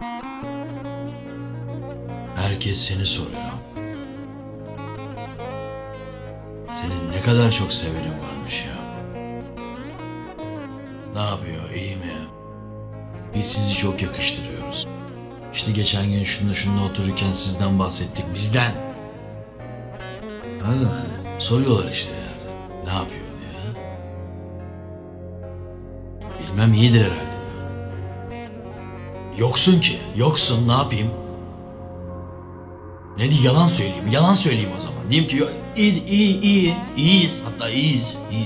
Herkes seni soruyor. Senin ne kadar çok sevenin varmış ya. Ne yapıyor, iyi mi? Biz sizi çok yakıştırıyoruz. İşte geçen gün şununla otururken sizden bahsettik. Bizden. Ha, soruyorlar işte yani. Ne yapıyor diye. Bilmem, iyidir herhalde. Yoksun ki. Yoksun, ne yapayım? Ne diyeyim, yalan söyleyeyim o zaman. Diyeyim ki iyiyiz, hatta iyiyiz diyeyim.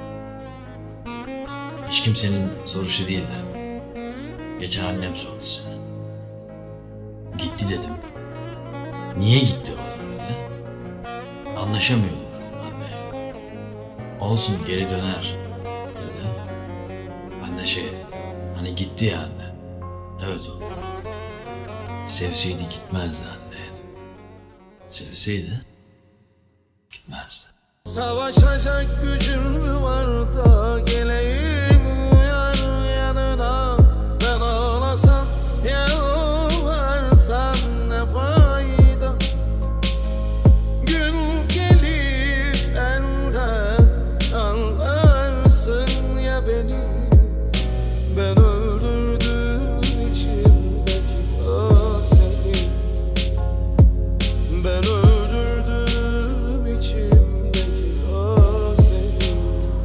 Hiç kimsenin sorusu değil de. Geçen annem sordu seni. Gitti dedim. Niye gitti o dedi. Anlaşamıyorduk anne. Olsun, geri döner dedi. Ben de hani gitti ya anne. Evet oğlum. Sevseydi gitmezdi anne. Sevseydi gitmezdi. Savaşacak gücüm mü var da geleyim yar yanına. Ben ağlasam yalvarsan ne fayda. Gün gelir sen de anlarsın ya beni. Ben öldürdüm içimdeki özlemi. Ben öldürdüm içimdeki özlemi.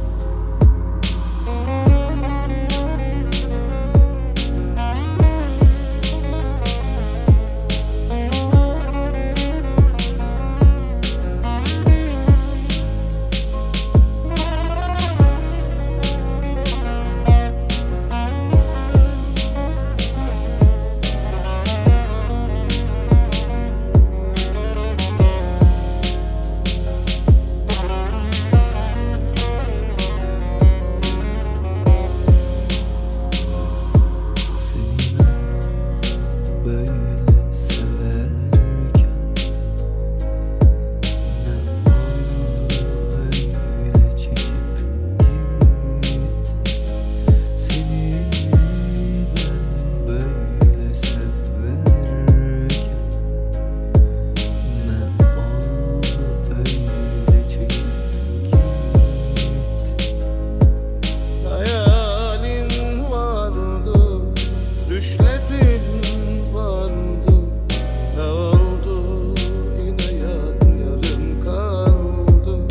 Düşlerin vardı, ne oldu yine yarım kaldı.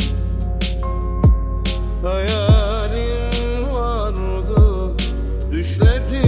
Hayalim vardı, düşlerin